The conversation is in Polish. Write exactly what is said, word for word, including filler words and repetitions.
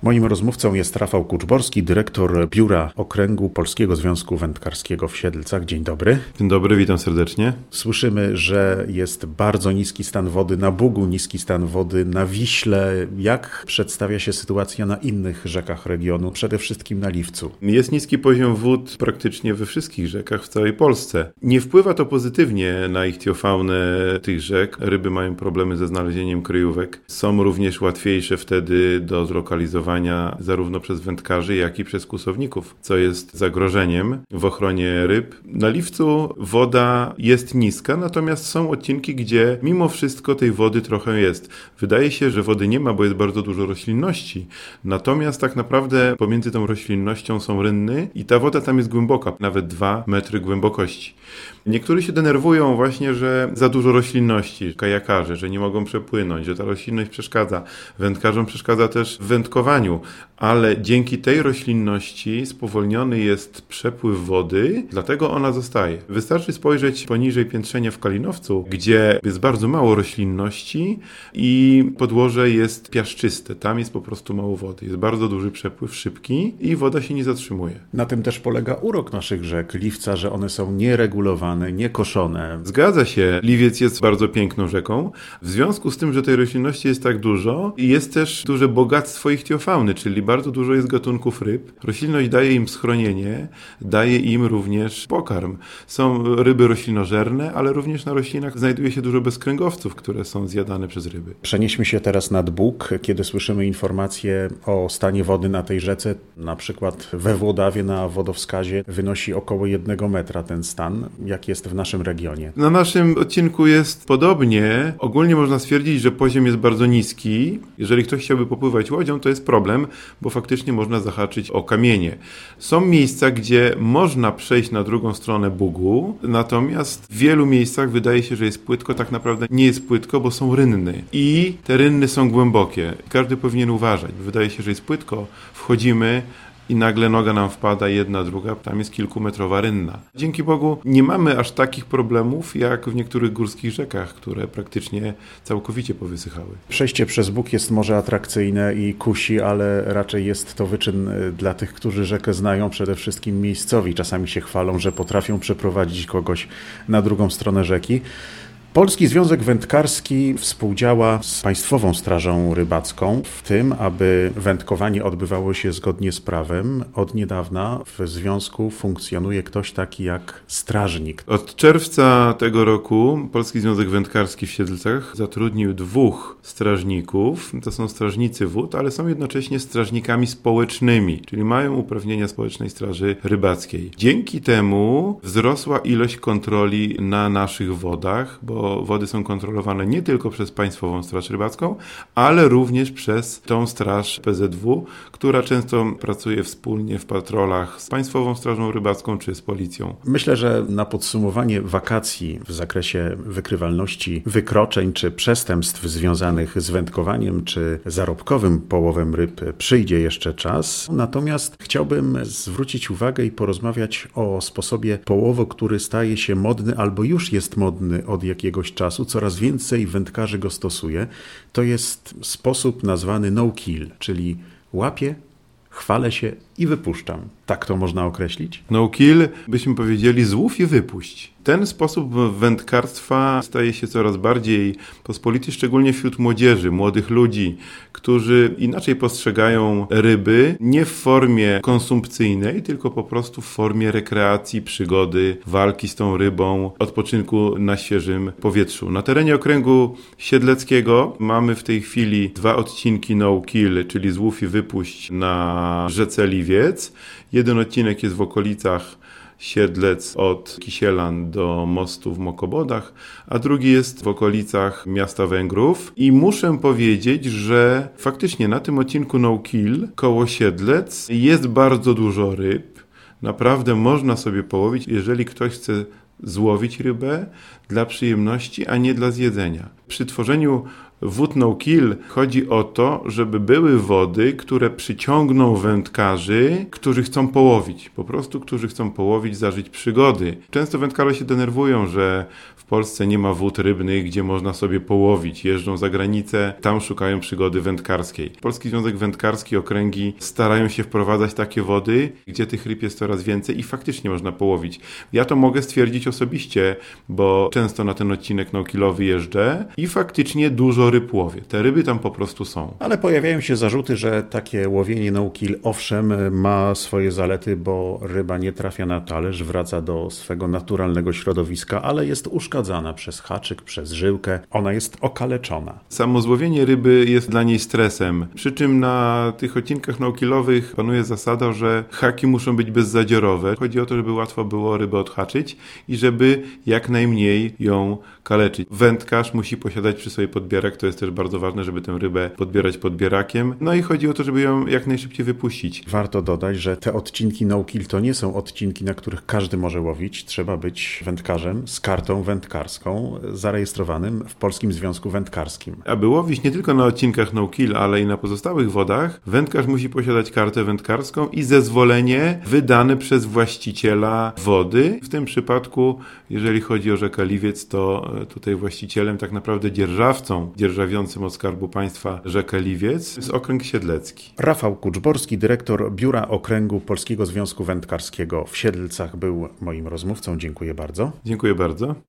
Moim rozmówcą jest Rafał Kuczborski, dyrektor Biura Okręgu Polskiego Związku Wędkarskiego w Siedlcach. Dzień dobry. Dzień dobry, witam serdecznie. Słyszymy, że jest bardzo niski stan wody na Bugu, niski stan wody na Wiśle. Jak przedstawia się sytuacja na innych rzekach regionu, przede wszystkim na Liwcu? Jest niski poziom wód praktycznie we wszystkich rzekach w całej Polsce. Nie wpływa to pozytywnie na ichtiofaunę tych rzek. Ryby mają problemy ze znalezieniem kryjówek. Są również łatwiejsze wtedy do zlokalizowania zarówno przez wędkarzy, jak i przez kłusowników, co jest zagrożeniem w ochronie ryb. Na Liwcu woda jest niska, natomiast są odcinki, gdzie mimo wszystko tej wody trochę jest. Wydaje się, że wody nie ma, bo jest bardzo dużo roślinności. Natomiast tak naprawdę pomiędzy tą roślinnością są rynny i ta woda tam jest głęboka, nawet dwa metry głębokości. Niektórzy się denerwują właśnie, że za dużo roślinności, kajakarze, że nie mogą przepłynąć, że ta roślinność przeszkadza. Wędkarzom przeszkadza też w wędkowaniu, ale dzięki tej roślinności spowolniony jest przepływ wody, dlatego ona zostaje. Wystarczy spojrzeć poniżej piętrzenia w Kalinowcu, gdzie jest bardzo mało roślinności i podłoże jest piaszczyste. Tam jest po prostu mało wody. Jest bardzo duży przepływ, szybki i woda się nie zatrzymuje. Na tym też polega urok naszych rzek Liwca, że one są nieregulowane, niekoszone. Zgadza się. Liwiec jest bardzo piękną rzeką. W związku z tym, że tej roślinności jest tak dużo, jest też duże bogactwo ichtiofauny, czyli bardzo dużo jest gatunków ryb. Roślinność daje im schronienie, daje im również pokarm. Są ryby roślinożerne, ale również na roślinach znajduje się dużo bezkręgowców, które są zjadane przez ryby. Przenieśmy się teraz nad Bóg, kiedy słyszymy informacje o stanie wody na tej rzece. Na przykład we Włodawie na wodowskazie wynosi około jednego metra ten stan. Jak jest w naszym regionie? Na naszym odcinku jest podobnie. Ogólnie można stwierdzić, że poziom jest bardzo niski. Jeżeli ktoś chciałby popływać łodzią, to jest problem, bo faktycznie można zahaczyć o kamienie. Są miejsca, gdzie można przejść na drugą stronę Bugu, natomiast w wielu miejscach wydaje się, że jest płytko. Tak naprawdę nie jest płytko, bo są rynny. I te rynny są głębokie. Każdy powinien uważać. Wydaje się, że jest płytko. Wchodzimy i nagle noga nam wpada, jedna, druga, tam jest kilkumetrowa rynna. Dzięki Bogu nie mamy aż takich problemów, jak w niektórych górskich rzekach, które praktycznie całkowicie powysychały. Przejście przez Bóg jest może atrakcyjne i kusi, ale raczej jest to wyczyn dla tych, którzy rzekę znają, przede wszystkim miejscowi. Czasami się chwalą, że potrafią przeprowadzić kogoś na drugą stronę rzeki. Polski Związek Wędkarski współdziała z Państwową Strażą Rybacką w tym, aby wędkowanie odbywało się zgodnie z prawem. Od niedawna w związku funkcjonuje ktoś taki jak strażnik. Od czerwca tego roku Polski Związek Wędkarski w Siedlcach zatrudnił dwóch strażników. To są strażnicy wód, ale są jednocześnie strażnikami społecznymi, czyli mają uprawnienia Społecznej Straży Rybackiej. Dzięki temu wzrosła ilość kontroli na naszych wodach, bo wody są kontrolowane nie tylko przez Państwową Straż Rybacką, ale również przez tą Straż P Z W, która często pracuje wspólnie w patrolach z Państwową Strażą Rybacką czy z policją. Myślę, że na podsumowanie wakacji w zakresie wykrywalności wykroczeń czy przestępstw związanych z wędkowaniem czy zarobkowym połowem ryb przyjdzie jeszcze czas. Natomiast chciałbym zwrócić uwagę i porozmawiać o sposobie połowu, który staje się modny albo już jest modny od jakiegoś czasu, coraz więcej wędkarzy go stosuje. To jest sposób nazwany no-kill, czyli łapię, chwalę się i wypuszczam. Tak to można określić? No-kill, byśmy powiedzieli złów i wypuść. Ten sposób wędkarstwa staje się coraz bardziej pospolity, szczególnie wśród młodzieży, młodych ludzi, którzy inaczej postrzegają ryby, nie w formie konsumpcyjnej, tylko po prostu w formie rekreacji, przygody, walki z tą rybą, odpoczynku na świeżym powietrzu. Na terenie okręgu siedleckiego mamy w tej chwili dwa odcinki no-kill, czyli złów i wypuść na rzece Liwiec. Jeden odcinek jest w okolicach Siedlec od Kisielan do mostu w Mokobodach, a drugi jest w okolicach miasta Węgrów. I muszę powiedzieć, że faktycznie na tym odcinku no-kill koło Siedlec jest bardzo dużo ryb. Naprawdę można sobie połowić, jeżeli ktoś chce złowić rybę dla przyjemności, a nie dla zjedzenia. Przy tworzeniu wód no kill chodzi o to, żeby były wody, które przyciągną wędkarzy, którzy chcą połowić. Po prostu, którzy chcą połowić, zażyć przygody. Często wędkarze się denerwują, że w Polsce nie ma wód rybnych, gdzie można sobie połowić. Jeżdżą za granicę, tam szukają przygody wędkarskiej. Polski Związek Wędkarski, okręgi starają się wprowadzać takie wody, gdzie tych ryb jest coraz więcej i faktycznie można połowić. Ja to mogę stwierdzić osobiście, bo często na ten odcinek no-killowy jeżdżę i faktycznie dużo ryb łowię. Te ryby tam po prostu są. Ale pojawiają się zarzuty, że takie łowienie no-kill owszem ma swoje zalety, bo ryba nie trafia na talerz, wraca do swego naturalnego środowiska, ale jest uszkadzana przez haczyk, przez żyłkę. Ona jest okaleczona. Samo złowienie ryby jest dla niej stresem. Przy czym na tych odcinkach no-killowych panuje zasada, że haki muszą być bezzadziorowe. Chodzi o to, żeby łatwo było rybę odhaczyć i żeby jak najmniej ją kaleczyć. Wędkarz musi posiadać przy sobie podbierak, to jest też bardzo ważne, żeby tę rybę podbierać podbierakiem. No i chodzi o to, żeby ją jak najszybciej wypuścić. Warto dodać, że te odcinki no-kill to nie są odcinki, na których każdy może łowić. Trzeba być wędkarzem z kartą wędkarską zarejestrowanym w Polskim Związku Wędkarskim. Aby łowić nie tylko na odcinkach no-kill, ale i na pozostałych wodach, wędkarz musi posiadać kartę wędkarską i zezwolenie wydane przez właściciela wody. W tym przypadku, jeżeli chodzi o rzekę Liwiec, to tutaj właścicielem, tak naprawdę dzierżawcą, dzierżawiącym od Skarbu Państwa rzekę Liwiec jest Okręg Siedlecki. Rafał Kuczborski, dyrektor Biura Okręgu Polskiego Związku Wędkarskiego w Siedlcach, był moim rozmówcą. Dziękuję bardzo. Dziękuję bardzo.